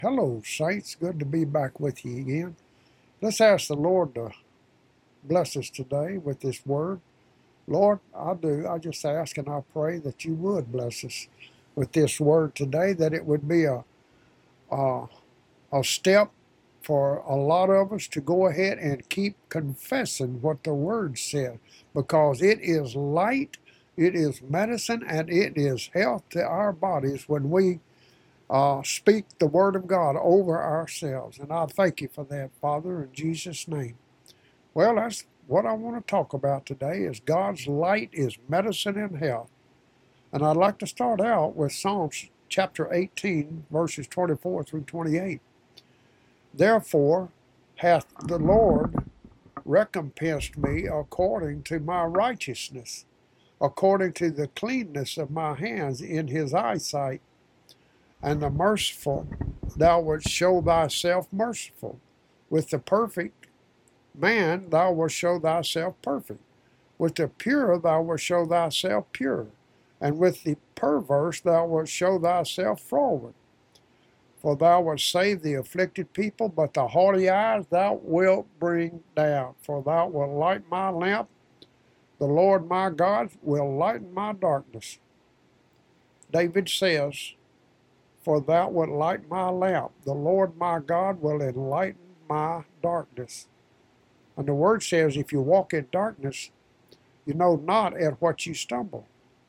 Hello, saints. Good to be back with you again. Let's ask the Lord to bless us today with this word. Lord, I do. I just ask and I pray that you would bless us with this word today, that it would be a, a step for a lot of us to go ahead and keep confessing what the word said, because it is light, it is medicine, and it is health to our bodies when we speak the word of God over ourselves. And I thank you for that, Father, in Jesus' name. Well, that's what I want to talk about today is God's light is medicine and health. And I'd like to start out with Psalms chapter 18, verses 24 through 28. Therefore hath the Lord recompensed me according to my righteousness, according to the cleanness of my hands in his eyesight. And the merciful thou wilt show thyself merciful. With the perfect man thou wilt show thyself perfect. With the pure thou wilt show thyself pure. And with the perverse thou wilt show thyself froward. For thou wilt save the afflicted people, but the haughty eyes thou wilt bring down. For thou wilt light my lamp. The Lord my God will lighten my darkness. David says, for thou wilt light my lamp. The Lord my God will enlighten my darkness. And the word says, if you walk in darkness, you know not at what you stumble.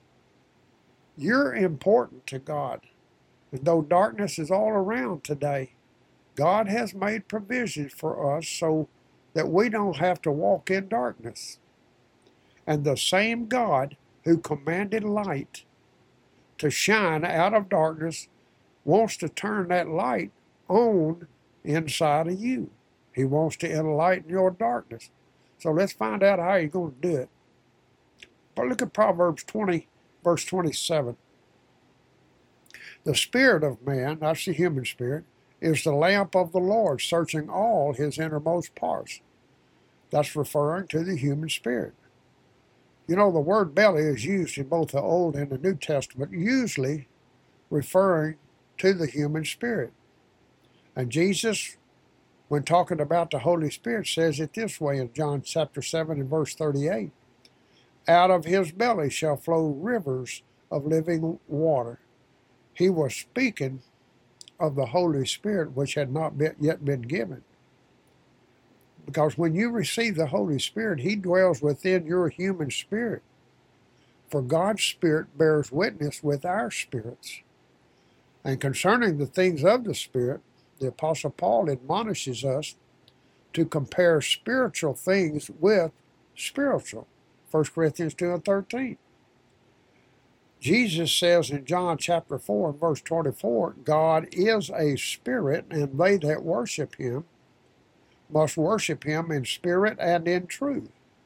You're important to God. And though darkness is all around today, God has made provisions for us so that we don't have to walk in darkness. And the same God who commanded light to shine out of darkness wants to turn that light on inside of you. He wants to enlighten your darkness. So let's find out how you're going to do it. But look at Proverbs 20, verse 27. The spirit of man, that's the human spirit, is the lamp of the Lord, searching all his innermost parts. That's referring to the human spirit. You know, the word belly is used in both the Old and the New Testament, usually referring to the human spirit. And Jesus, when talking about the Holy Spirit, says it this way in John chapter 7 and verse 38. Out of his belly shall flow rivers of living water. He was speaking of the Holy Spirit, which had not yet been given. Because when you receive the Holy Spirit, he dwells within your human spirit. For God's Spirit bears witness with our spirits. And concerning the things of the Spirit, the Apostle Paul admonishes us to compare spiritual things with spiritual. 1 Corinthians 2 and 13. Jesus says in John chapter 4 and verse 24, God is a spirit, and they that worship him must worship him in spirit and in truth.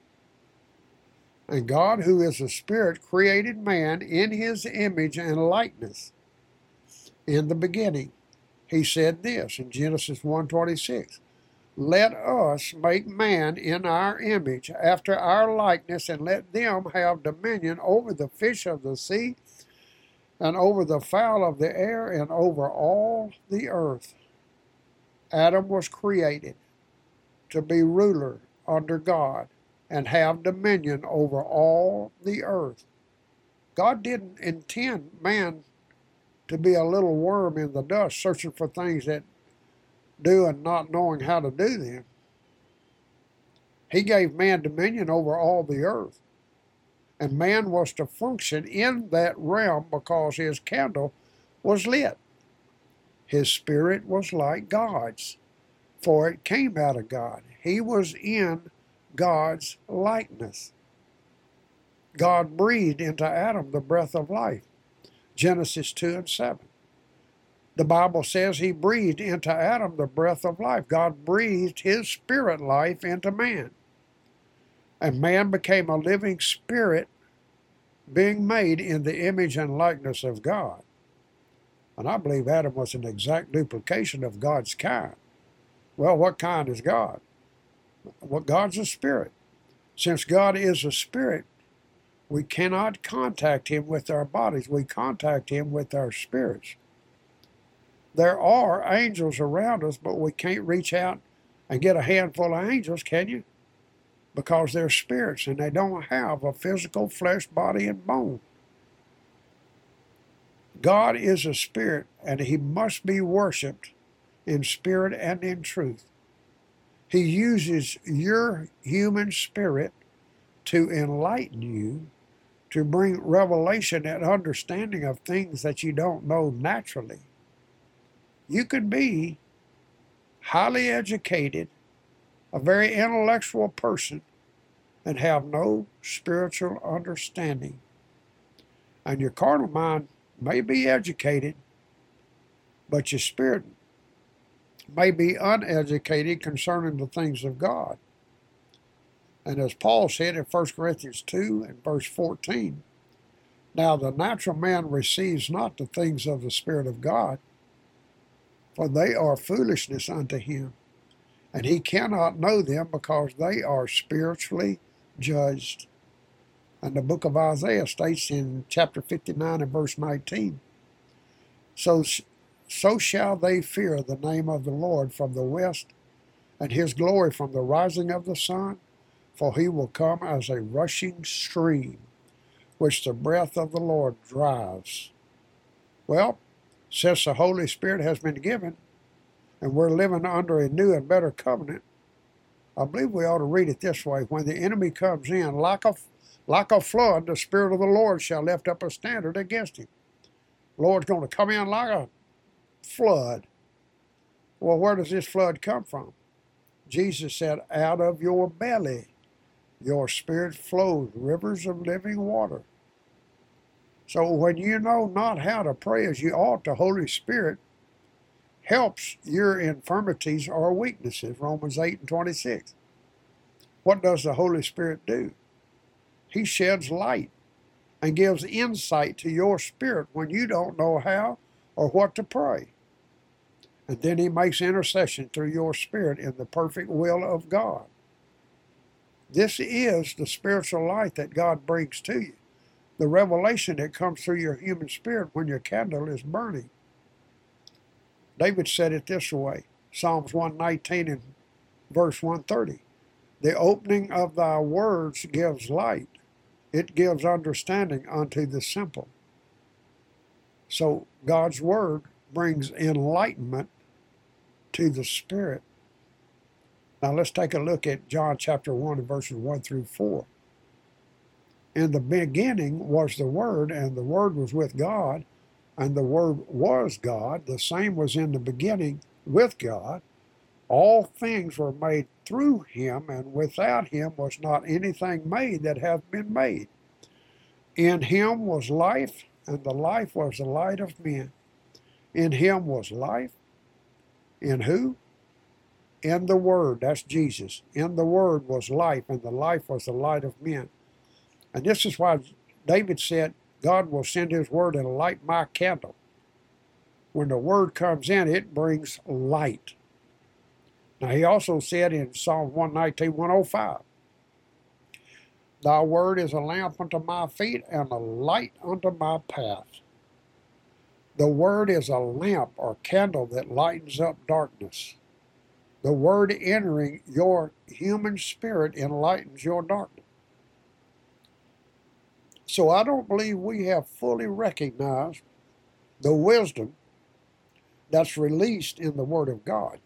And God, who is a spirit, created man in his image and likeness. In the beginning, he said this in Genesis 1:26, let us make man in our image, after our likeness, and let them have dominion over the fish of the sea, and over the fowl of the air, and over all the earth. Adam was created to be ruler under God and have dominion over all the earth. God didn't intend man to be a little worm in the dust, searching for things that do and not knowing how to do them. He gave man dominion over all the earth. And man was to function in that realm because his candle was lit. His spirit was like God's, for it came out of God. He was in God's likeness. God breathed into Adam the breath of life. Genesis 2 and 7. The Bible says he breathed into Adam the breath of life. God breathed his spirit life into man. And man became a living spirit being made in the image and likeness of God. And I believe Adam was an exact duplication of God's kind. Well, what kind is God? Well, God's a spirit. Since God is a spirit, we cannot contact him with our bodies. We contact him with our spirits. There are angels around us, but we can't reach out and get a handful of angels, can you? Because they're spirits and they don't have a physical flesh, body, and bone. God is a spirit, and he must be worshiped in spirit and in truth. He uses your human spirit to enlighten you, to bring revelation and understanding of things that you don't know naturally. You could be highly educated, a very intellectual person, and have no spiritual understanding. And your carnal mind may be educated, but your spirit may be uneducated concerning the things of God. And as Paul said in 1 Corinthians 2 and verse 14, now the natural man receives not the things of the Spirit of God, for they are foolishness unto him, and he cannot know them because they are spiritually judged. And the book of Isaiah states in chapter 59 and verse 19, so shall they fear the name of the Lord from the west, and his glory from the rising of the sun, for he will come as a rushing stream, which the breath of the Lord drives. Well, since the Holy Spirit has been given, and we're living under a new and better covenant, I believe we ought to read it this way. When the enemy comes in like a flood, the Spirit of the Lord shall lift up a standard against him. The Lord's going to come in like a flood. Well, where does this flood come from? Jesus said, out of your belly, your spirit flows rivers of living water. So when you know not how to pray as you ought, the Holy Spirit helps your infirmities or weaknesses, Romans 8 and 26. What does the Holy Spirit do? He sheds light and gives insight to your spirit when you don't know how or what to pray. And then he makes intercession through your spirit in the perfect will of God. This is the spiritual light that God brings to you, the revelation that comes through your human spirit when your candle is burning. David said it this way, Psalms 119 and verse 130. The opening of thy words gives light. It gives understanding unto the simple. So God's word brings enlightenment to the spirit. Now let's take a look at John chapter 1 and verses 1 through 4. In the beginning was the Word, and the Word was with God, and the Word was God. The same was in the beginning with God. All things were made through him, and without him was not anything made that hath been made. In him was life, and the life was the light of men. In him was life. In who? In the Word, that's Jesus. In the Word was life, and the life was the light of men. And this is why David said, God will send his word and light my candle. When the word comes in, it brings light. Now he also said in Psalm 119, 105, thy word is a lamp unto my feet and a light unto my path. The word is a lamp or candle that lightens up darkness. The word entering your human spirit enlightens your darkness. So I don't believe we have fully recognized the wisdom that's released in the Word of God.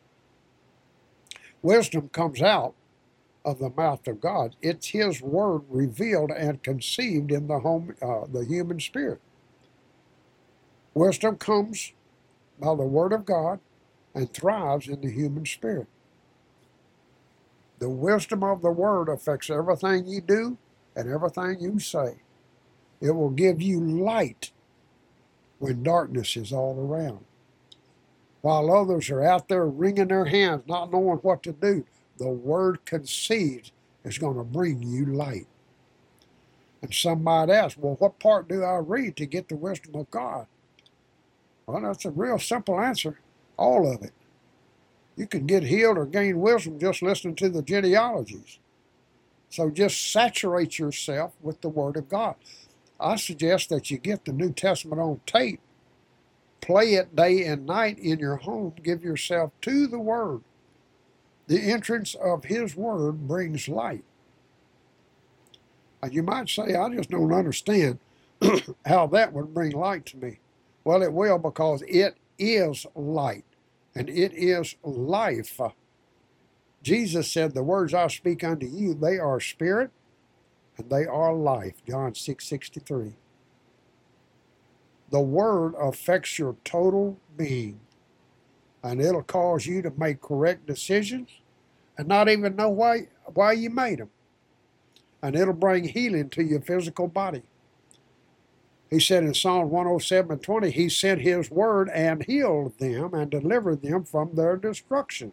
Wisdom comes out of the mouth of God. It's His Word revealed and conceived in the human spirit. Wisdom comes by the Word of God and thrives in the human spirit. The wisdom of the Word affects everything you do and everything you say. It will give you light when darkness is all around. While others are out there wringing their hands, not knowing what to do, the Word conceived is going to bring you light. And some might ask, well, what part do I read to get the wisdom of God? Well, that's a real simple answer. All of it. You can get healed or gain wisdom just listening to the genealogies. So just saturate yourself with the Word of God. I suggest that you get the New Testament on tape play it day and night in your home. Give yourself to the Word. The entrance of His Word brings light. And you might say, I just don't understand how that would bring light to me. Well, it will, because it is light and it is life. Jesus said, the words I speak unto you, they are spirit and they are life. John 6:63. The Word affects your total being, and it'll cause you to make correct decisions and not even know why you made them. And it'll bring healing to your physical body. He said in Psalm 107:20, He sent His word and healed them and delivered them from their destruction.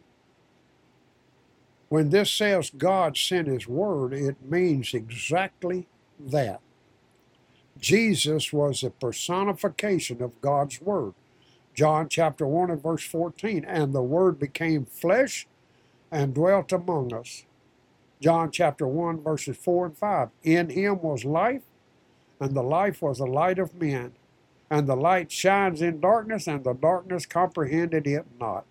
When this says God sent His word, it means exactly that. Jesus was a personification of God's word. John chapter 1 and verse 14, and the word became flesh and dwelt among us. John chapter 1 verses 4 and 5, in Him was life, and the life was the light of men. And the light shines in darkness, and the darkness comprehended it not,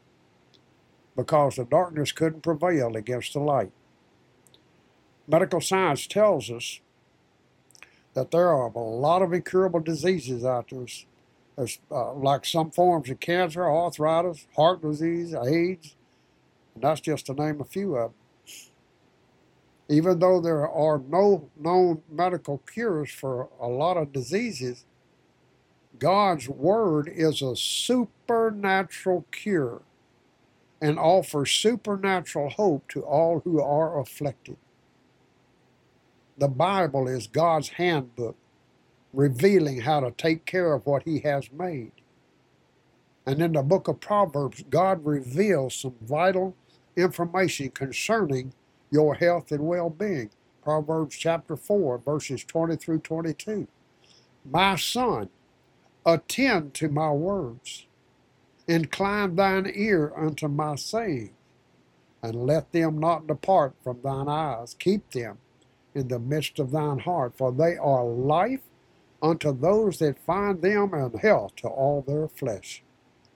because the darkness couldn't prevail against the light. Medical science tells us that there are a lot of incurable diseases out there. There's like some forms of cancer, arthritis, heart disease, AIDS, and that's just to name a few of them. Even though there are no known medical cures for a lot of diseases, God's Word is a supernatural cure and offers supernatural hope to all who are afflicted. The Bible is God's handbook, revealing how to take care of what He has made. And in the book of Proverbs, God reveals some vital information concerning your health and well-being. Proverbs chapter 4, verses 20 through 22. My son, attend to my words. Incline thine ear unto my saying, and let them not depart from thine eyes. Keep them in the midst of thine heart, for they are life unto those that find them, and health to all their flesh.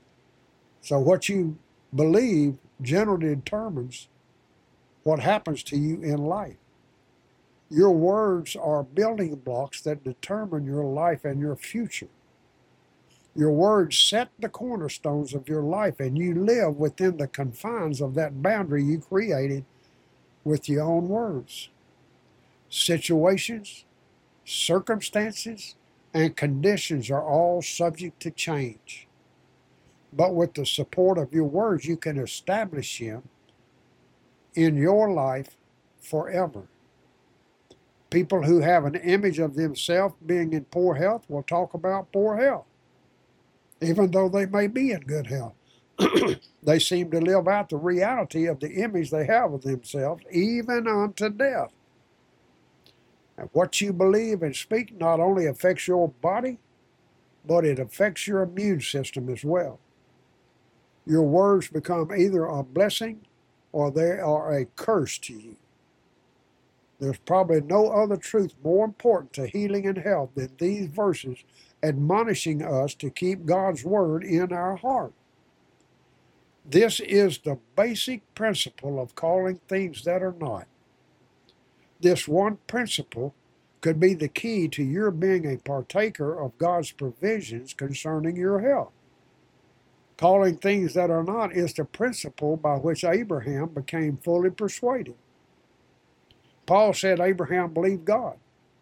So what you believe generally determines what happens to you in life. Your words are building blocks that determine your life and your future. Your words set the cornerstones of your life, and you live within the confines of that boundary you created with your own words. Situations, circumstances, and conditions are all subject to change. But with the support of your words, you can establish them in your life forever. People who have an image of themselves being in poor health will talk about poor health, even though they may be in good health. They seem to live out the reality of the image they have of themselves, even unto death. And what you believe and speak not only affects your body, but it affects your immune system as well. Your words become either a blessing or they are a curse to you. There's probably no other truth more important to healing and health than these verses admonishing us to keep God's word in our heart. This is the basic principle of calling things that are not. This one principle could be the key to your being a partaker of God's provisions concerning your health. Calling things that are not is the principle by which Abraham became fully persuaded. Paul said Abraham believed God.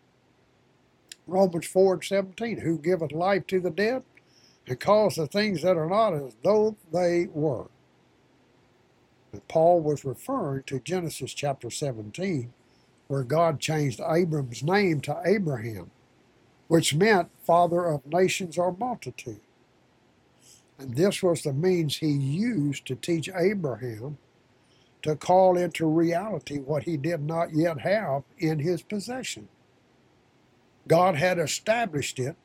Romans 4:17, who giveth life to the dead and calls the things that are not as though they were. And Paul was referring to Genesis chapter 17, where God changed Abram's name to Abraham, which meant father of nations or multitude. And this was the means he used to teach Abraham to call into reality what he did not yet have in his possession. God had established it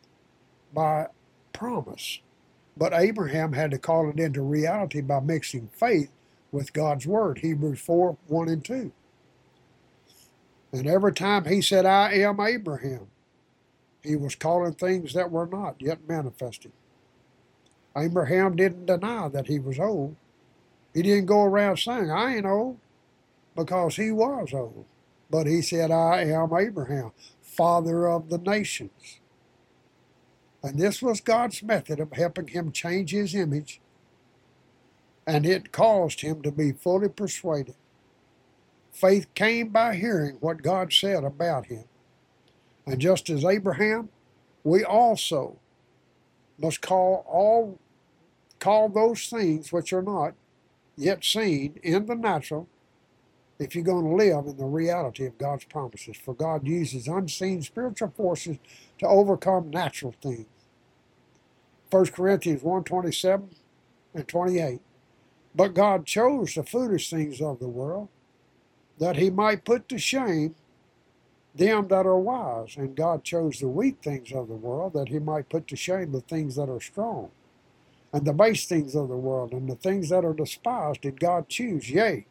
by promise, but Abraham had to call it into reality by mixing faith with God's word, Hebrews 4:1 and 2. And every time he said, I am Abraham, he was calling things that were not yet manifested. Abraham didn't deny that he was old. He didn't go around saying, I ain't old, because he was old. But he said, I am Abraham, father of the nations. And this was God's method of helping him change his image, and it caused him to be fully persuaded. Faith came by hearing what God said about him. And just as Abraham, we also must call those things which are not yet seen in the natural, if you're going to live in the reality of God's promises. For God uses unseen spiritual forces to overcome natural things. 1 Corinthians 1:27 and 28. But God chose the foolish things of the world, that he might put to shame them that are wise. And God chose the weak things of the world, that he might put to shame the things that are strong. And the base things of the world, and the things that are despised, did God choose, yea,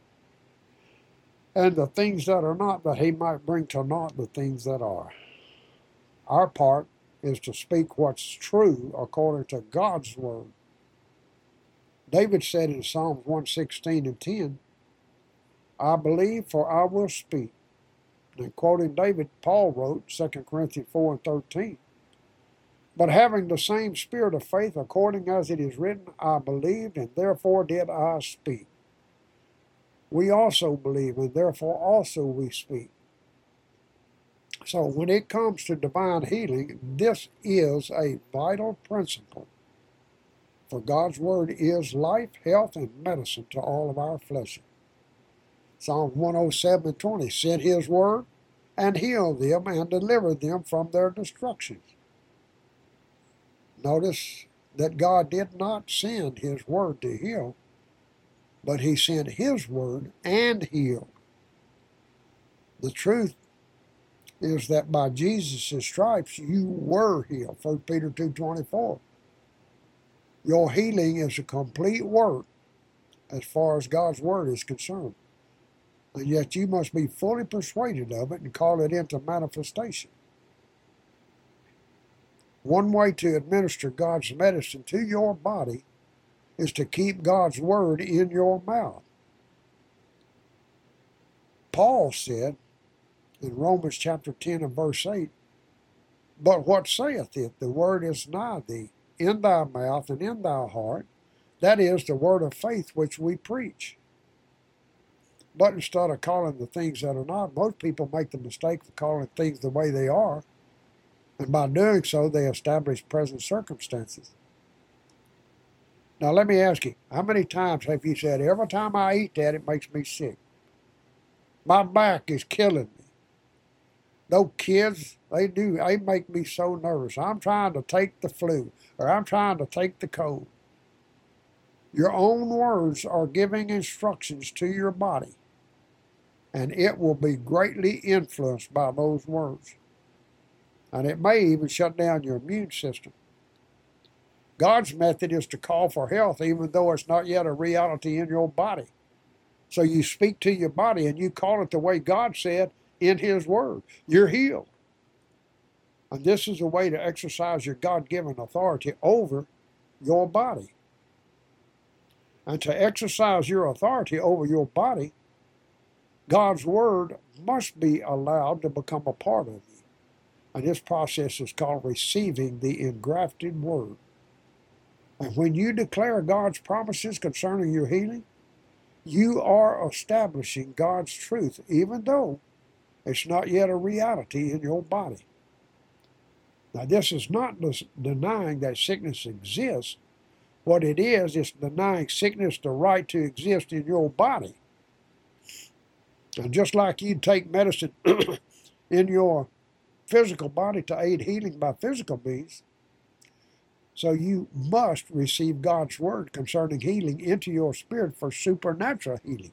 and the things that are not, that he might bring to naught the things that are. Our part is to speak what's true according to God's word. David said in Psalms 116 and 10, I believe, for I will speak. And quoting David, Paul wrote, 2 Corinthians 4 and 13, but having the same spirit of faith, according as it is written, I believed, and therefore did I speak. We also believe, and therefore also we speak. So when it comes to divine healing, this is a vital principle. For God's word is life, health, and medicine to all of our flesh. Psalm 107 and 20, sent his word and healed them and delivered them from their destructions. Notice that God did not send his word to heal, but he sent his word and healed. The truth is that by Jesus' stripes you were healed. 1 Peter 2:24. Your healing is a complete work as far as God's word is concerned. And yet you must be fully persuaded of it and call it into manifestation. One way to administer God's medicine to your body is to keep God's word in your mouth. Paul said in Romans chapter 10 and verse 8, but what saith it? The word is nigh thee, in thy mouth and in thy heart. That is the word of faith which we preach. But instead of calling the things that are not, most people make the mistake of calling things the way they are. And by doing so, they establish present circumstances. Now let me ask you, how many times have you said, every time I eat that, it makes me sick? My back is killing me. Those kids, they make me so nervous. I'm trying to take the flu, or I'm trying to take the cold. Your own words are giving instructions to your body, and it will be greatly influenced by those words. And it may even shut down your immune system. God's method is to call for health even though it's not yet a reality in your body. So you speak to your body and you call it the way God said in his word. You're healed. And this is a way to exercise your God-given authority over your body. And to exercise your authority over your body, God's word must be allowed to become a part of you. And this process is called receiving the engrafted word. And when you declare God's promises concerning your healing, you are establishing God's truth, even though it's not yet a reality in your body. Now, this is not denying that sickness exists. What it is denying sickness the right to exist in your body. And just like you take medicine in your physical body to aid healing by physical means, so you must receive God's word concerning healing into your spirit for supernatural healing.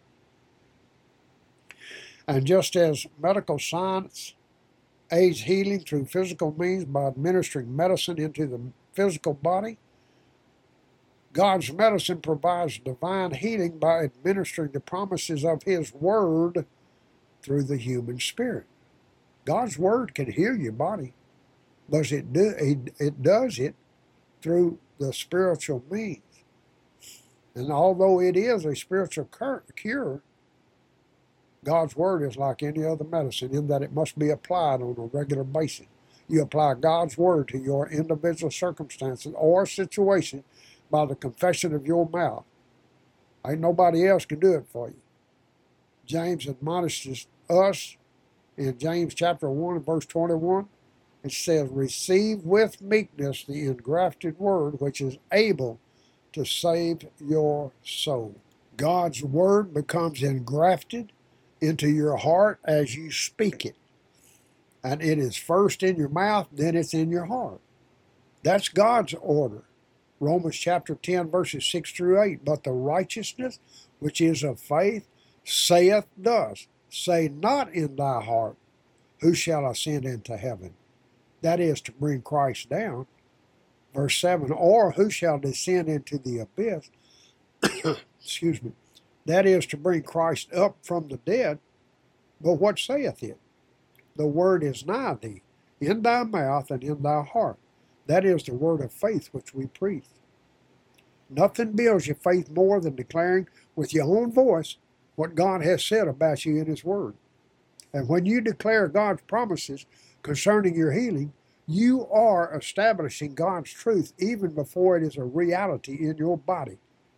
And just as medical science aids healing through physical means by administering medicine into the physical body, God's medicine provides divine healing by administering the promises of his word through the human spirit. God's word can heal your body, but it does it through the spiritual means. And although it is a spiritual cure, God's word is like any other medicine in that it must be applied on a regular basis. You apply God's word to your individual circumstances or situation by the confession of your mouth. Ain't nobody else can do it for you. James admonishes us in James chapter 1 and verse 21. It says, receive with meekness the engrafted word which is able to save your soul. God's word becomes engrafted into your heart as you speak it. And it is first in your mouth, then it's in your heart. That's God's order. Romans chapter 10, verses 6 through 8. But the righteousness which is of faith saith thus, say not in thy heart, who shall ascend into heaven? That is to bring Christ down. Verse 7, or who shall descend into the abyss? Excuse me. That is to bring Christ up from the dead. But what saith it? The word is nigh thee, in thy mouth and in thy heart. That is the word of faith which we preach. Nothing builds your faith more than declaring with your own voice what God has said about you in his word. And when you declare God's promises concerning your healing, you are establishing God's truth even before it is a reality in your body.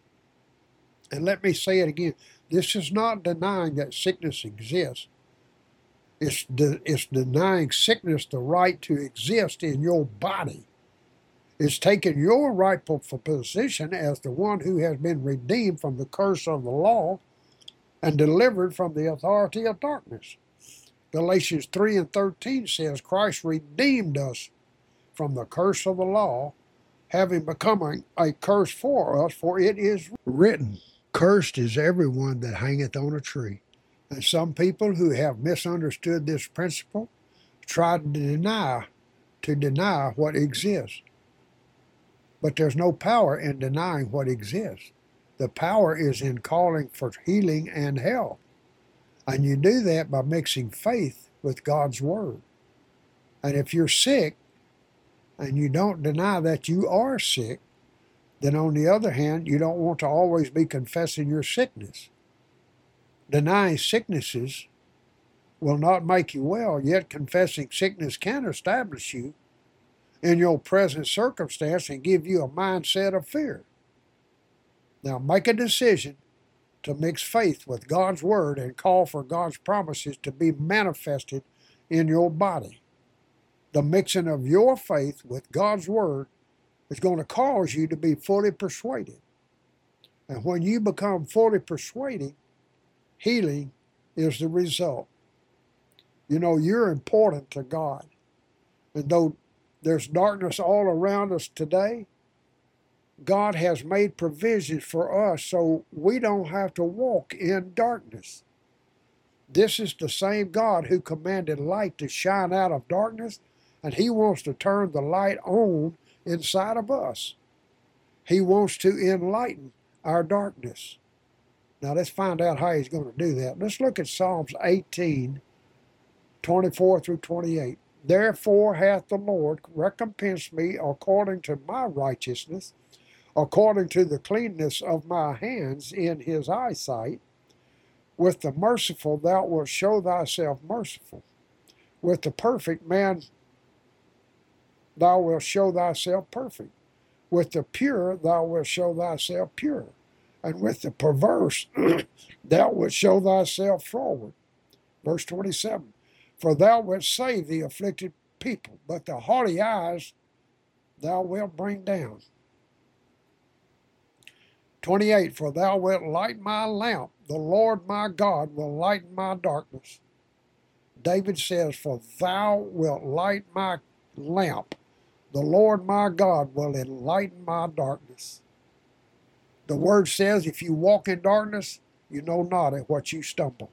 And let me say it again. This is not denying that sickness exists. It's denying sickness the right to exist in your body. It's taking your rightful position as the one who has been redeemed from the curse of the law and delivered from the authority of darkness. Galatians 3 and 13 says, Christ redeemed us from the curse of the law, having become a curse for us, for it is written, cursed is everyone that hangeth on a tree. And some people who have misunderstood this principle try to deny what exists. But there's no power in denying what exists. The power is in calling for healing and health. And you do that by mixing faith with God's word. And if you're sick and you don't deny that you are sick, then on the other hand, you don't want to always be confessing your sickness. Denying sicknesses will not make you well, yet confessing sickness can establish you in your present circumstance and give you a mindset of fear. Now make a decision to mix faith with God's word and call for God's promises to be manifested in your body. The mixing of your faith with God's word is going to cause you to be fully persuaded. And when you become fully persuaded, healing is the result. You know, you're important to God. And though there's darkness all around us today, God has made provisions for us so we don't have to walk in darkness. This is the same God who commanded light to shine out of darkness, and he wants to turn the light on inside of us. He wants to enlighten our darkness. Now let's find out how he's going to do that. Let's look at Psalms 18, 24 through 28. Therefore hath the Lord recompensed me according to my righteousness, according to the cleanness of my hands in his eyesight. With the merciful thou wilt show thyself merciful. With the perfect man thou wilt show thyself perfect. With the pure thou wilt show thyself pure. And with the perverse thou wilt show thyself froward. Verse 27. For thou wilt save the afflicted people, but the haughty eyes thou wilt bring down. 28. For thou wilt light my lamp, the Lord my God will lighten my darkness. David says, for thou wilt light my lamp, the Lord my God will enlighten my darkness. The word says, if you walk in darkness, you know not at what you stumble.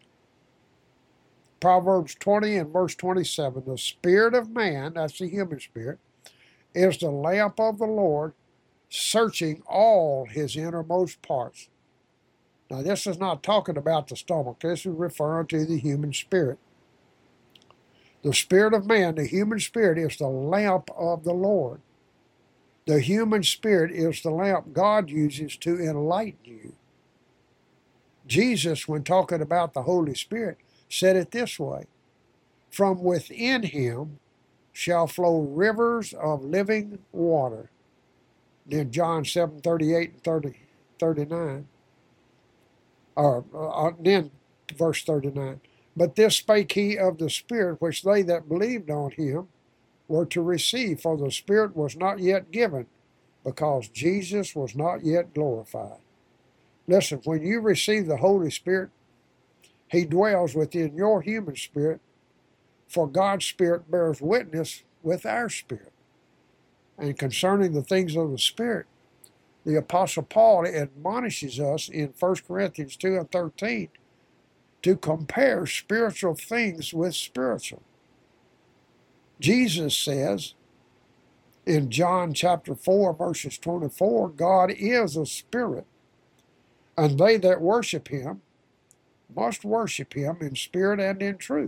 Proverbs 20 and verse 27, the spirit of man, that's the human spirit, is the lamp of the Lord, searching all his innermost parts. Now this is not talking about the stomach, this is referring to the human spirit. The spirit of man, the human spirit, is the lamp of the Lord. The human spirit is the lamp God uses to enlighten you. Jesus, when talking about the Holy Spirit, said it this way: from within him shall flow rivers of living water. Then John 7:38 and 39, then verse 39. But this spake he of the Spirit, which they that believed on him were to receive, for the Spirit was not yet given, because Jesus was not yet glorified. Listen, when you receive the Holy Spirit, he dwells within your human spirit, for God's Spirit bears witness with our spirit. And concerning the things of the Spirit, the Apostle Paul admonishes us in 1 Corinthians 2 and 13 to compare spiritual things with spiritual. Jesus says in John chapter 4, verses 24, God is a spirit, and they that worship him must worship him in spirit and in truth.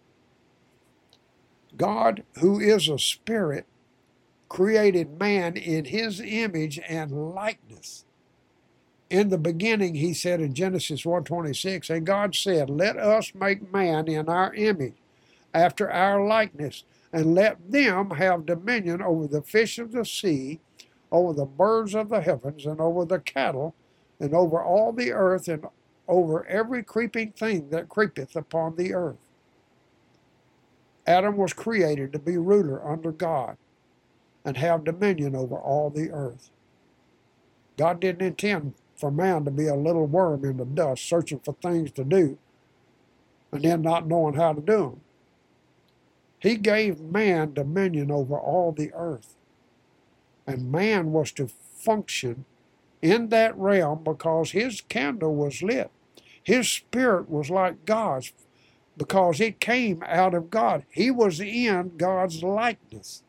God, who is a spirit, created man in his image and likeness. In the beginning, he said in Genesis 1:26, and God said, let us make man in our image, after our likeness, and let them have dominion over the fish of the sea, over the birds of the heavens, and over the cattle, and over all the earth, and over every creeping thing that creepeth upon the earth. Adam was created to be ruler under God and have dominion over all the earth. God didn't intend for man to be a little worm in the dust searching for things to do and then not knowing how to do them. He gave man dominion over all the earth, and man was to function in that realm because his candle was lit. His spirit was like God's because it came out of God. He was in God's likeness.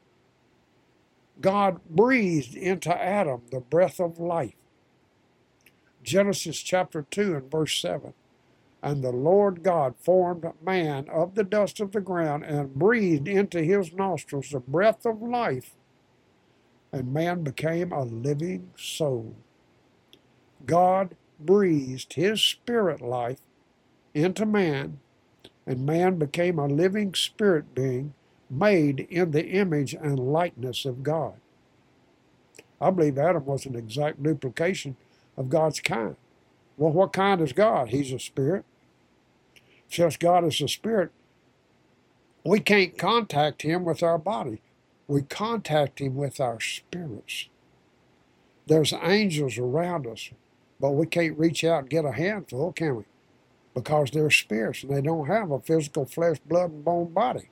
God breathed into Adam the breath of life. Genesis chapter 2 and verse 7. And the Lord God formed man of the dust of the ground and breathed into his nostrils the breath of life, and man became a living soul. God breathed his spirit life into man, and man became a living spirit being made in the image and likeness of God. I believe Adam was an exact duplication of God's kind. Well, what kind is God? He's a spirit. Since God is a spirit, we can't contact him with our body. We contact him with our spirits. There's angels around us, but we can't reach out and get a handful, can we? Because they're spirits and they don't have a physical flesh, blood, and bone body.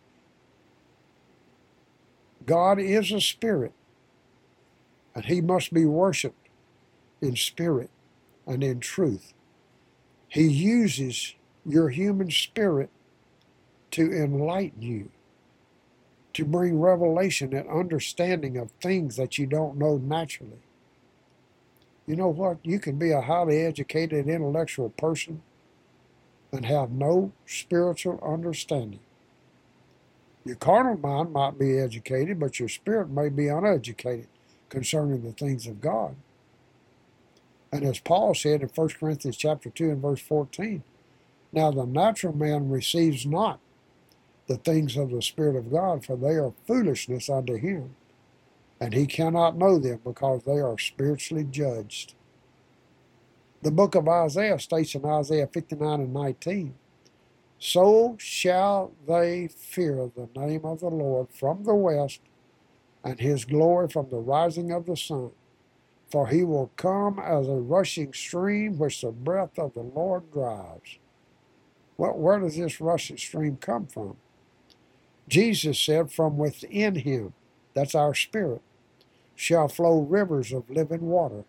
God is a spirit, and he must be worshiped in spirit and in truth. He uses your human spirit to enlighten you, to bring revelation and understanding of things that you don't know naturally. You know what? You can be a highly educated intellectual person and have no spiritual understanding. Your carnal mind might be educated, but your spirit may be uneducated concerning the things of God. And as Paul said in 1 Corinthians chapter 2 and verse 14, now the natural man receives not the things of the Spirit of God, for they are foolishness unto him, and he cannot know them because they are spiritually judged. The book of Isaiah states in Isaiah 59 and 19, so shall they fear the name of the Lord from the west, and his glory from the rising of the sun. For he will come as a rushing stream which the breath of the Lord drives. Well, where does this rushing stream come from? Jesus said, from within him, that's our spirit, shall flow rivers of living water.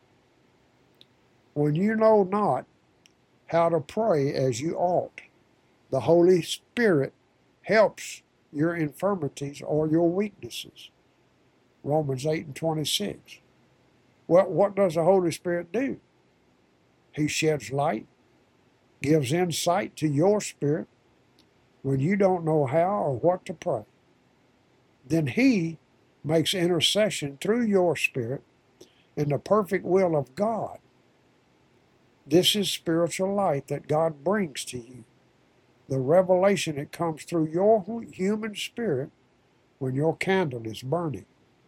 When you know not how to pray as you ought, the Holy Spirit helps your infirmities or your weaknesses. Romans 8 and 26. Well, what does the Holy Spirit do? He sheds light, gives insight to your spirit when you don't know how or what to pray. Then he makes intercession through your spirit in the perfect will of God. This is spiritual light that God brings to you. The revelation that comes through your human spirit when your candle is burning.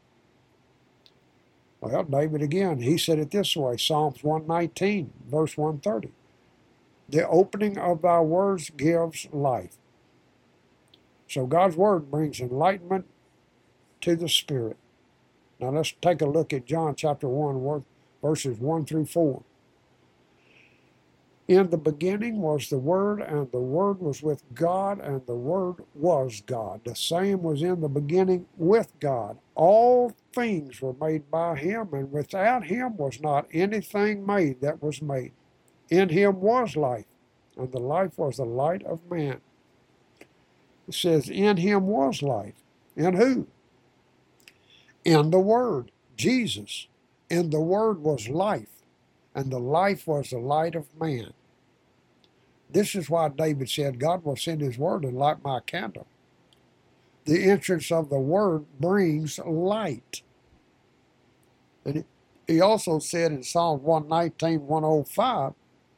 Well, David again, he said it this way, Psalms 119, verse 130. The opening of thy words gives life. So God's word brings enlightenment to the spirit. Now let's take a look at John chapter 1, verses 1 through 4. In the beginning was the Word, and the Word was with God, and the Word was God. The same was in the beginning with God. All things were made by Him, and without Him was not anything made that was made. In Him was life, and the life was the light of man. It says, in Him was life. In who? In the Word, Jesus. In the Word was life, and the life was the light of man. This is why David said, God will send His word and light my candle. The entrance of the word brings light. And he also said in Psalm 119, 105,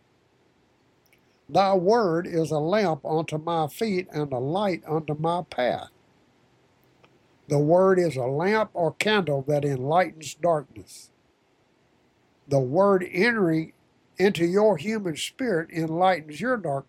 thy word is a lamp unto my feet and a light unto my path. The word is a lamp or candle that enlightens darkness. The word entering into your human spirit enlightens your darkness.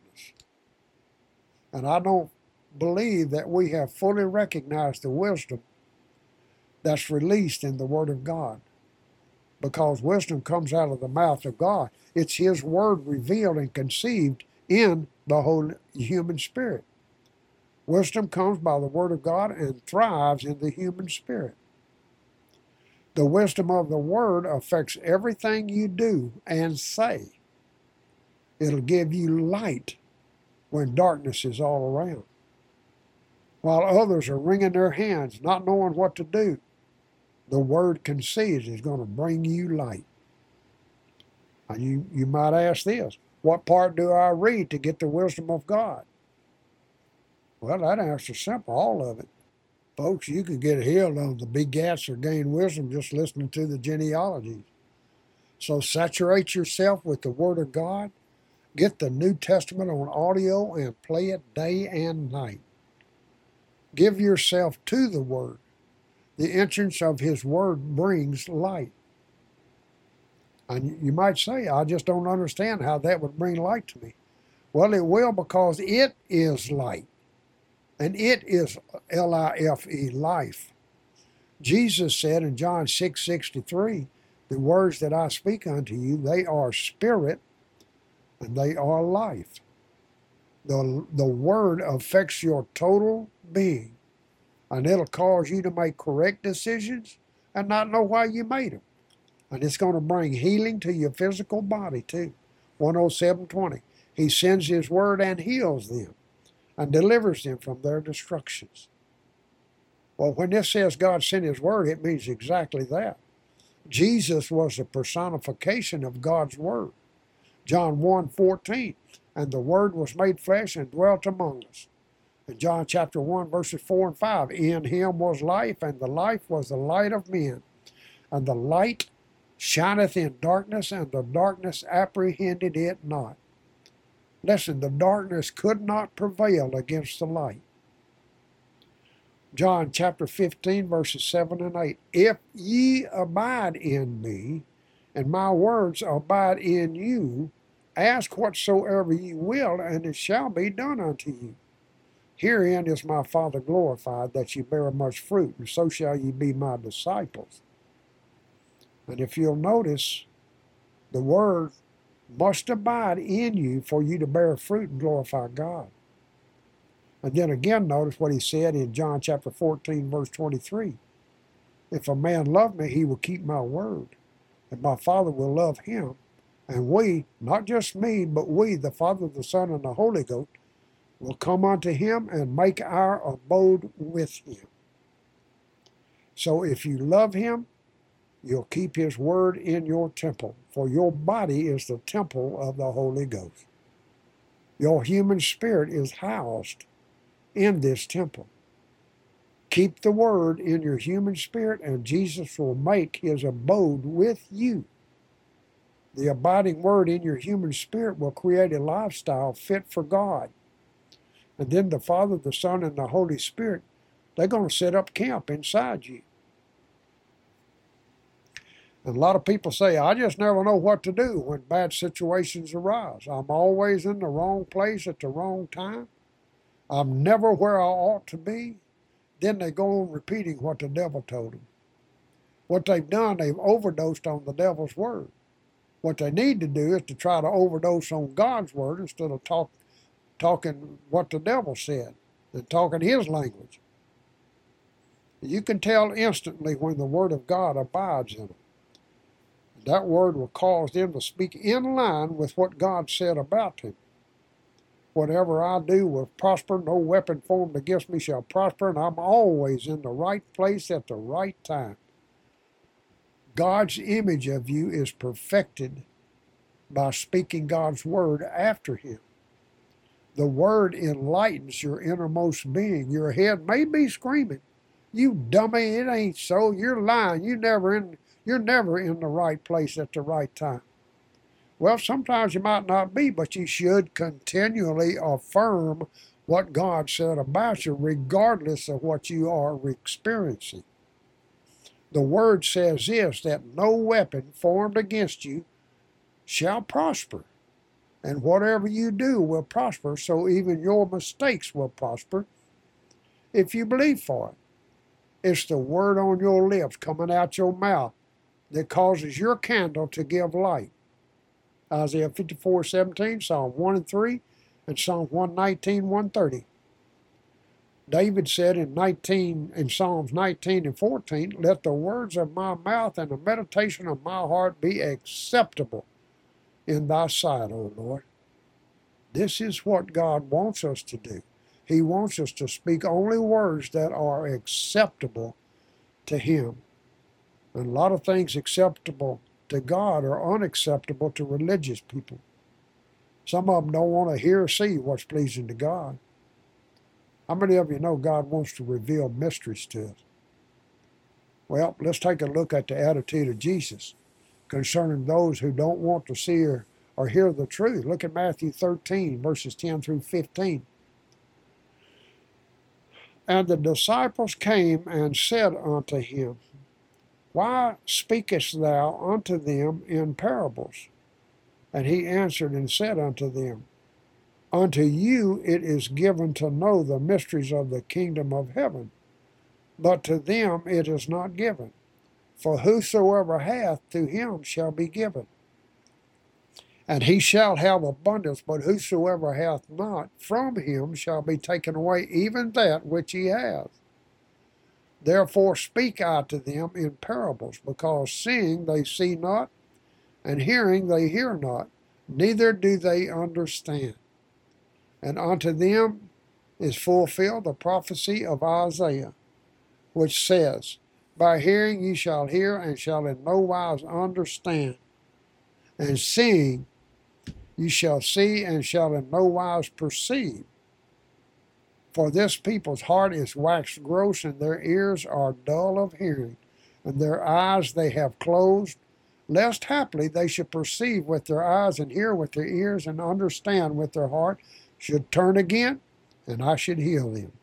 And I don't believe that we have fully recognized the wisdom that's released in the Word of God, because wisdom comes out of the mouth of God. It's His Word revealed and conceived in the whole human spirit. Wisdom comes by the Word of God and thrives in the human spirit. The wisdom of the Word affects everything you do and say. It'll give you light when darkness is all around. While others are wringing their hands, not knowing what to do, the word conceived is going to bring you light. And you might ask this, what part do I read to get the wisdom of God? Well, that answer's simple, all of it. Folks, you can get healed on the begats or gain wisdom just listening to the genealogies. So saturate yourself with the Word of God. Get the New Testament on audio and play it day and night. Give yourself to the Word. The entrance of His Word brings light. And you might say, I just don't understand how that would bring light to me. Well, it will, because it is light. And it is L-I-F-E, life. Jesus said in John 6:63, the words that I speak unto you, they are spirit and they are life. The word affects your total being, and it'll cause you to make correct decisions and not know why you made them. And it's going to bring healing to your physical body too. 107:20. He sends His word and heals them and delivers them from their destructions. Well, when this says God sent His word, it means exactly that. Jesus was the personification of God's word. John 1:14, and the word was made flesh and dwelt among us. In John chapter 1, verses 4 and 5, in Him was life, and the life was the light of men. And the light shineth in darkness, and the darkness apprehended it not. Listen, the darkness could not prevail against the light. John chapter 15, verses 7 and 8. If ye abide in me, and my words abide in you, ask whatsoever ye will, and it shall be done unto you. Herein is my Father glorified, that ye bear much fruit, and so shall ye be my disciples. And if you'll notice, the word must abide in you for you to bear fruit and glorify God. And then again, notice what He said in John chapter 14, verse 23. If a man love me, he will keep my word, and my Father will love him. And we, not just me, but we, the Father, the Son, and the Holy Ghost, will come unto him and make our abode with him. So if you love Him, you'll keep His word in your temple, for your body is the temple of the Holy Ghost. Your human spirit is housed in this temple. Keep the word in your human spirit, and Jesus will make his abode with you. The abiding word in your human spirit will create a lifestyle fit for God. And then the Father, the Son, and the Holy Spirit, they're going to set up camp inside you. And a lot of people say, I just never know what to do when bad situations arise. I'm always in the wrong place at the wrong time. I'm never where I ought to be. Then they go on repeating what the devil told them. What they've done, they've overdosed on the devil's word. What they need to do is to try to overdose on God's word instead of talking what the devil said and talking his language. You can tell instantly when the word of God abides in them. That word will cause them to speak in line with what God said about him. Whatever I do will prosper. No weapon formed against me shall prosper, and I'm always in the right place at the right time. God's image of you is perfected by speaking God's word after him. The word enlightens your innermost being. Your head may be screaming, you dummy, it ain't so. You're lying. You're never in the right place at the right time. Well, sometimes you might not be, but you should continually affirm what God said about you, regardless of what you are experiencing. The word says this, that no weapon formed against you shall prosper, and whatever you do will prosper, so even your mistakes will prosper if you believe for it. It's the word on your lips coming out your mouth that causes your candle to give light. Isaiah 54:17, Psalm 1 and 3, and Psalm 119, 130. David said in Psalms 19 and 14, let the words of my mouth and the meditation of my heart be acceptable in thy sight, O Lord. This is what God wants us to do. He wants us to speak only words that are acceptable to him. And a lot of things acceptable to God are unacceptable to religious people. Some of them don't want to hear or see what's pleasing to God. How many of you know God wants to reveal mysteries to us? Well, let's take a look at the attitude of Jesus concerning those who don't want to see or hear the truth. Look at Matthew 13, verses 10 through 15. And the disciples came and said unto him, why speakest thou unto them in parables? And he answered and said unto them, unto you it is given to know the mysteries of the kingdom of heaven, but to them it is not given. For whosoever hath, to him shall be given, and he shall have abundance, but whosoever hath not, from him shall be taken away even that which he hath. Therefore speak I to them in parables, because seeing they see not, and hearing they hear not, neither do they understand. And unto them is fulfilled the prophecy of Isaiah, which says, by hearing ye shall hear, and shall in no wise understand, and seeing ye shall see, and shall in no wise perceive. For this people's heart is waxed gross, and their ears are dull of hearing, and their eyes they have closed, lest haply they should perceive with their eyes, and hear with their ears, and understand with their heart, should turn again, and I should heal them.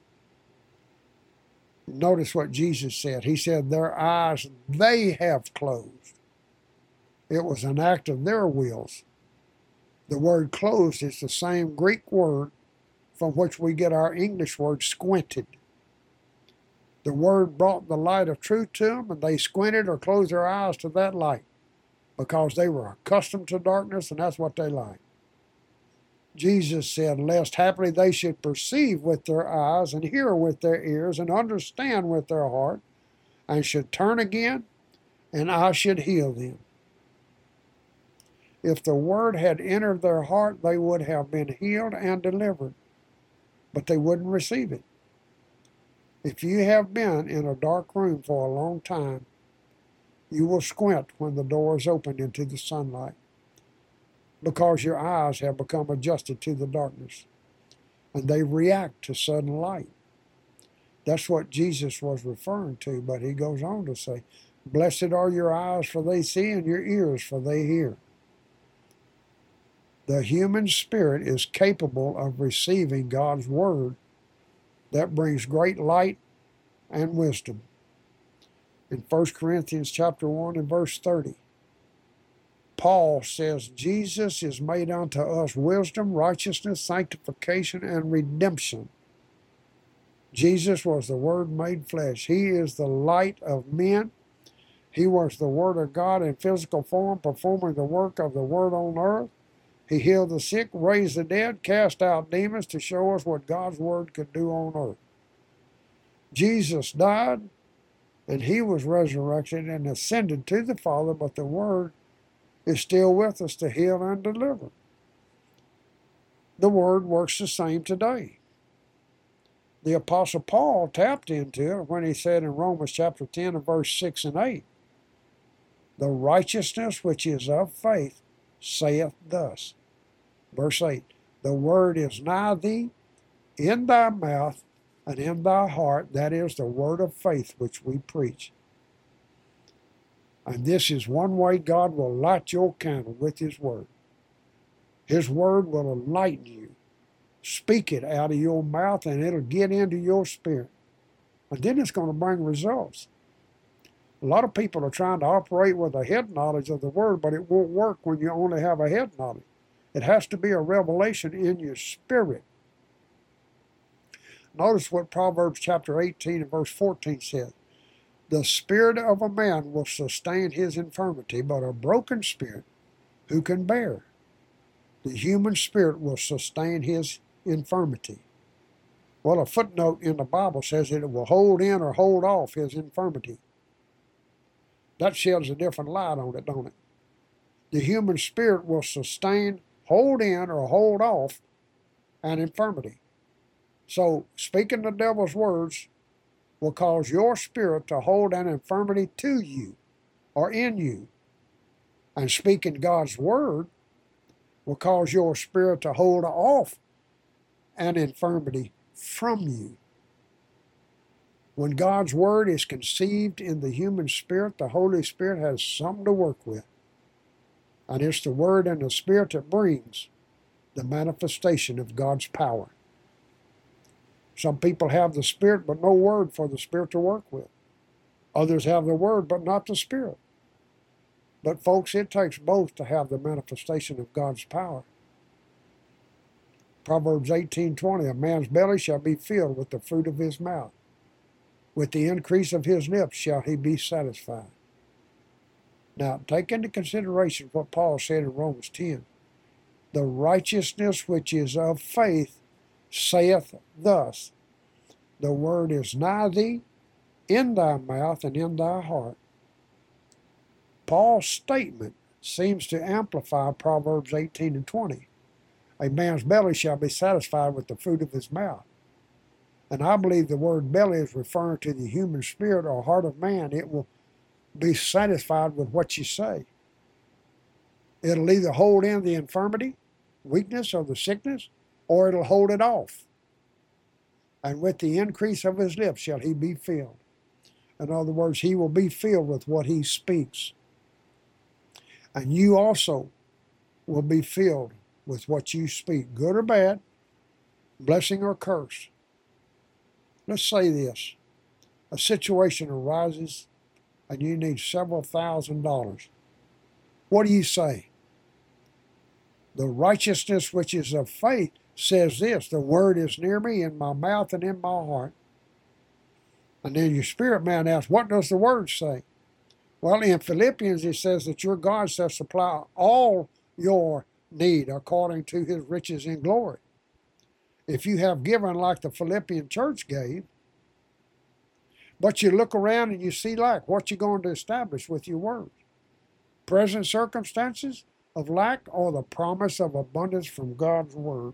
Notice what Jesus said. He said, their eyes they have closed. It was an act of their wills. The word closed is the same Greek word from which we get our English word squinted. The word brought the light of truth to them, and they squinted or closed their eyes to that light because they were accustomed to darkness, and that's what they liked. Jesus said, lest haply they should perceive with their eyes, and hear with their ears, and understand with their heart, and should turn again, and I should heal them. If the word had entered their heart, they would have been healed and delivered, but they wouldn't receive it. If you have been in a dark room for a long time, you will squint when the door is opened into the sunlight, because your eyes have become adjusted to the darkness, and they react to sudden light. That's what Jesus was referring to, but he goes on to say, blessed are your eyes, for they see, and your ears, for they hear. The human spirit is capable of receiving God's word that brings great light and wisdom. In 1 Corinthians chapter 1 and verse 30, Paul says, Jesus is made unto us wisdom, righteousness, sanctification, and redemption. Jesus was the Word made flesh. He is the light of men. He was the Word of God in physical form, performing the work of the Word on earth. He healed the sick, raised the dead, cast out demons to show us what God's Word could do on earth. Jesus died, and he was resurrected and ascended to the Father, but the Word is still with us to heal and deliver. The Word works the same today. The Apostle Paul tapped into it when he said in Romans chapter 10 and verse 6 and 8, the righteousness which is of faith saith thus. Verse 8, the word is nigh thee, in thy mouth and in thy heart, that is the word of faith which we preach. And this is one way God will light your candle, with his word. His word will enlighten you. Speak it out of your mouth and it'll get into your spirit. And then it's going to bring results. A lot of people are trying to operate with a head knowledge of the word, but it won't work when you only have a head knowledge. It has to be a revelation in your spirit. Notice what Proverbs chapter 18 and verse 14 says. The spirit of a man will sustain his infirmity, but a broken spirit who can bear? The human spirit will sustain his infirmity. Well, a footnote in the Bible says that it will hold in or hold off his infirmity. That sheds a different light on it, don't it? The human spirit will sustain, hold in, or hold off an infirmity. So, speaking the devil's words will cause your spirit to hold an infirmity to you or in you. And speaking God's word will cause your spirit to hold off an infirmity from you. When God's word is conceived in the human spirit, the Holy Spirit has something to work with. And it's the word and the spirit that brings the manifestation of God's power. Some people have the spirit but no word for the spirit to work with. Others have the word but not the spirit. But folks, it takes both to have the manifestation of God's power. Proverbs 18:20, a man's belly shall be filled with the fruit of his mouth. With the increase of his lips shall he be satisfied. Now, take into consideration what Paul said in Romans 10. The righteousness which is of faith saith thus, the word is nigh thee, in thy mouth and in thy heart. Paul's statement seems to amplify Proverbs 18 and 20. A man's belly shall be satisfied with the fruit of his mouth. And I believe the word belly is referring to the human spirit or heart of man. It will be satisfied with what you say. It'll either hold in the infirmity, weakness, or the sickness, or it'll hold it off. And with the increase of his lips shall he be filled. In other words, he will be filled with what he speaks. And you also will be filled with what you speak, good or bad, blessing or curse. Let's say this. A situation arises and you need several $1,000s. What do you say? The righteousness which is of faith says this, the word is near me, in my mouth and in my heart. And then your spirit man asks, what does the word say? Well, in Philippians it says that your God shall supply all your need according to his riches in glory. If you have given like the Philippian church gave, but you look around and you see lack, what you going to establish with your word? Present circumstances of lack or the promise of abundance from God's word?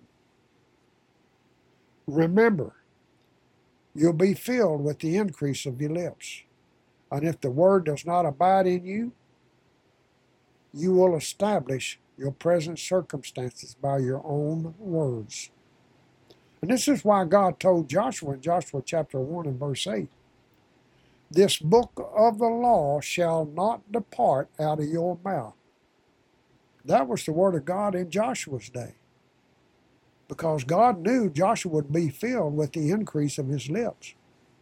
Remember, you'll be filled with the increase of your lips. And if the word does not abide in you, you will establish your present circumstances by your own words. And this is why God told Joshua in Joshua chapter 1 and verse 8, this book of the law shall not depart out of your mouth. That was the word of God in Joshua's day, because God knew Joshua would be filled with the increase of his lips.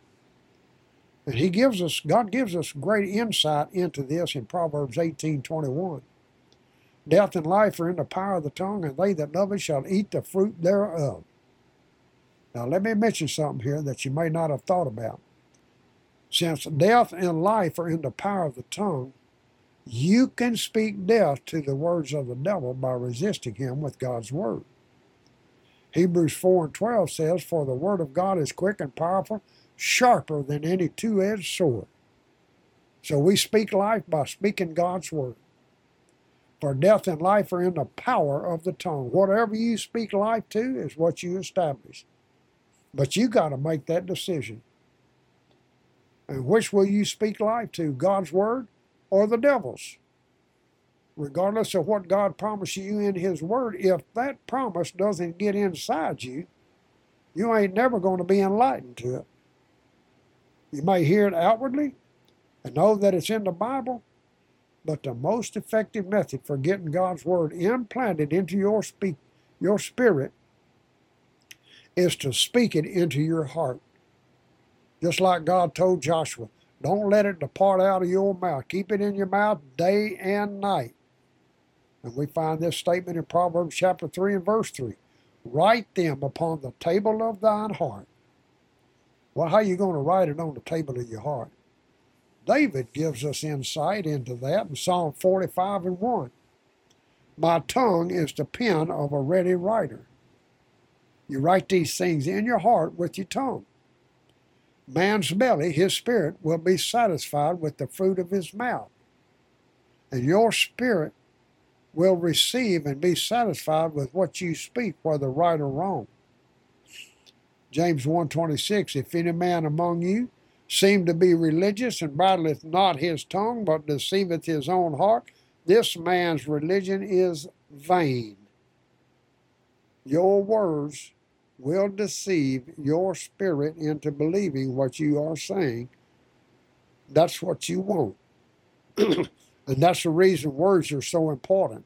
And God gives us great insight into this in Proverbs 18:21. Death and life are in the power of the tongue, and they that love it shall eat the fruit thereof. Now let me mention something here that you may not have thought about. Since death and life are in the power of the tongue, you can speak death to the words of the devil by resisting him with God's word. Hebrews 4:12 says, for the word of God is quick and powerful, sharper than any two-edged sword. So we speak life by speaking God's word. For death and life are in the power of the tongue. Whatever you speak life to is what you establish. But you got to make that decision. And which will you speak life to, God's word or the devil's? Regardless of what God promised you in his word, if that promise doesn't get inside you, you ain't never going to be enlightened to it. You may hear it outwardly and know that it's in the Bible, but the most effective method for getting God's word implanted into your spirit is to speak it into your heart. Just like God told Joshua, don't let it depart out of your mouth. Keep it in your mouth day and night. And we find this statement in Proverbs chapter 3 and verse 3. Write them upon the table of thine heart. Well, how are you going to write it on the table of your heart? David gives us insight into that in Psalm 45 and 1. My tongue is the pen of a ready writer. You write these things in your heart with your tongue. Man's belly, his spirit, will be satisfied with the fruit of his mouth. And your spirit will receive and be satisfied with what you speak, whether right or wrong. James 1:26, if any man among you seem to be religious and bridleth not his tongue, but deceiveth his own heart, this man's religion is vain. Your words will deceive your spirit into believing what you are saying. That's what you want. And that's the reason words are so important.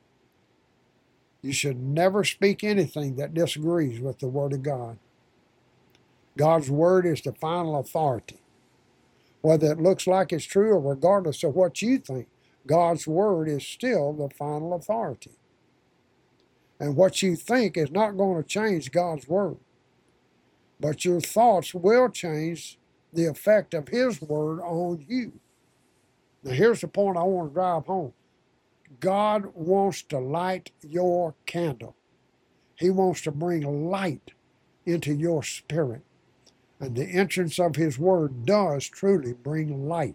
You should never speak anything that disagrees with the Word of God. God's Word is the final authority. Whether it looks like it's true or regardless of what you think, God's Word is still the final authority. And what you think is not going to change God's Word. But your thoughts will change the effect of His Word on you. Now here's the point I want to drive home. God wants to light your candle. He wants to bring light into your spirit. And the entrance of His Word does truly bring light.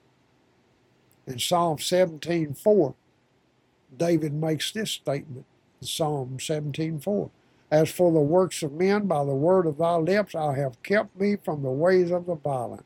In Psalm 17:4, David makes this statement. Psalm 17:4. As for the works of men, by the word of thy lips, I have kept me from the ways of the violent.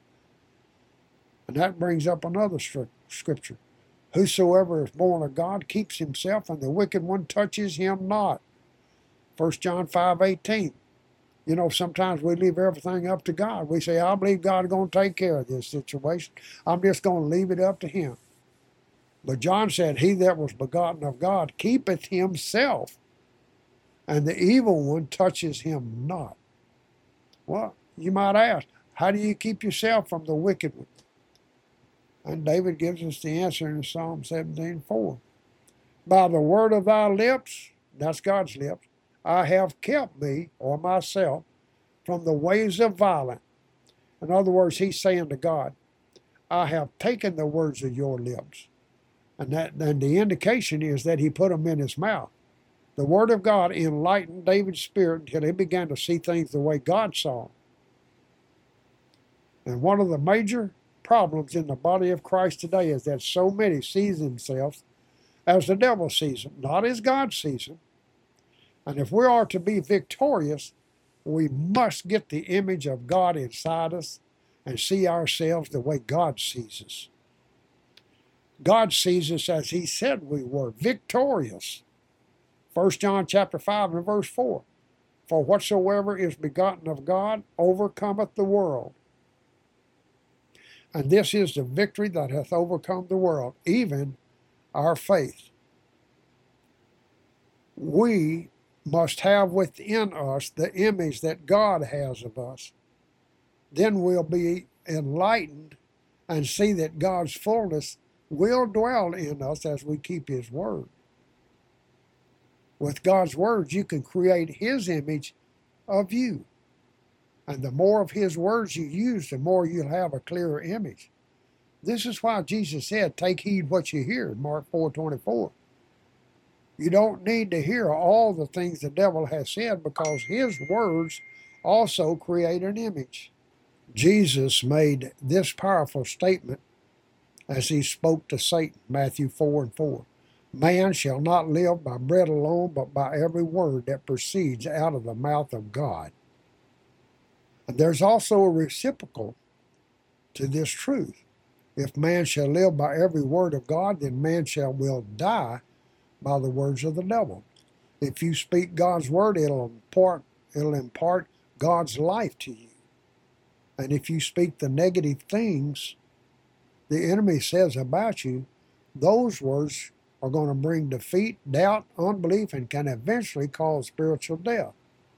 And that brings up another scripture. Whosoever is born of God keeps himself, and the wicked one touches him not. 1 John 5:18. You know, sometimes we leave everything up to God. We say, I believe God's going to take care of this situation. I'm just going to leave it up to Him. But John said, he that was begotten of God keepeth himself, and the evil one touches him not. Well, you might ask, how do you keep yourself from the wicked one? And David gives us the answer in Psalm 17:4. By the word of thy lips, that's God's lips, I have kept me, or myself, from the ways of violence. In other words, he's saying to God, I have taken the words of your lips. And the indication is that he put them in his mouth. The word of God enlightened David's spirit until he began to see things the way God saw them. And one of the major problems in the body of Christ today is that so many see themselves as the devil sees them, not as God sees them. And if we are to be victorious, we must get the image of God inside us and see ourselves the way God sees us. God sees us as He said we were, victorious. 1 John chapter 5 and verse 4. For whatsoever is begotten of God overcometh the world. And this is the victory that hath overcome the world, even our faith. We must have within us the image that God has of us. Then we'll be enlightened and see that God's fullness will dwell in us as we keep His Word. With God's words, you can create His image of you. And the more of His words you use, the more you'll have a clearer image. This is why Jesus said, take heed what you hear, in Mark 4:24. You don't need to hear all the things the devil has said, because his words also create an image. Jesus made this powerful statement as He spoke to Satan, Matthew 4:4. Man shall not live by bread alone, but by every word that proceeds out of the mouth of God. And there's also a reciprocal to this truth. If man shall live by every word of God, then man will die by the words of the devil. If you speak God's word, it'll impart God's life to you. And if you speak the negative things the enemy says about you, those words are going to bring defeat, doubt, unbelief, and can eventually cause spiritual death.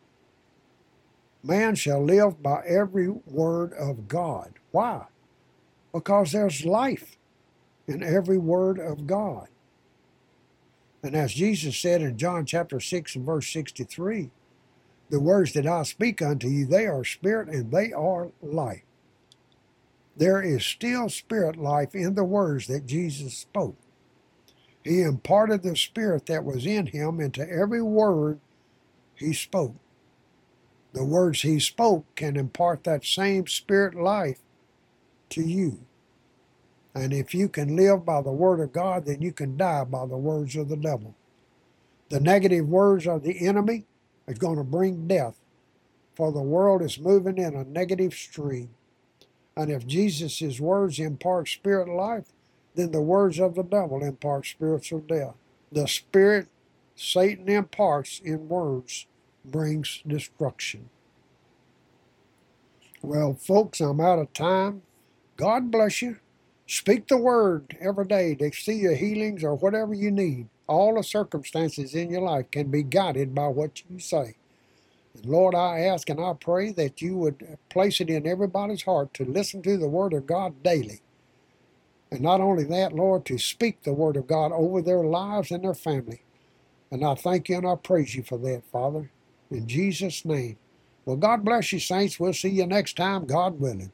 Man shall live by every word of God. Why? Because there's life in every word of God. And as Jesus said in John chapter 6 and verse 63, the words that I speak unto you, they are spirit and they are life. There is still spirit life in the words that Jesus spoke. He imparted the spirit that was in Him into every word He spoke. The words He spoke can impart that same spirit life to you. And if you can live by the word of God, then you can die by the words of the devil. The negative words of the enemy is going to bring death, for the world is moving in a negative stream. And if Jesus' words impart spirit life, then the words of the devil impart spiritual death. The spirit Satan imparts in words brings destruction. Well, folks, I'm out of time. God bless you. Speak the word every day to see your healings or whatever you need. All the circumstances in your life can be guided by what you say. And Lord, I ask and I pray that you would place it in everybody's heart to listen to the word of God daily. And not only that, Lord, to speak the word of God over their lives and their family. And I thank you and I praise you for that, Father, in Jesus' name. Well, God bless you, saints. We'll see you next time, God willing.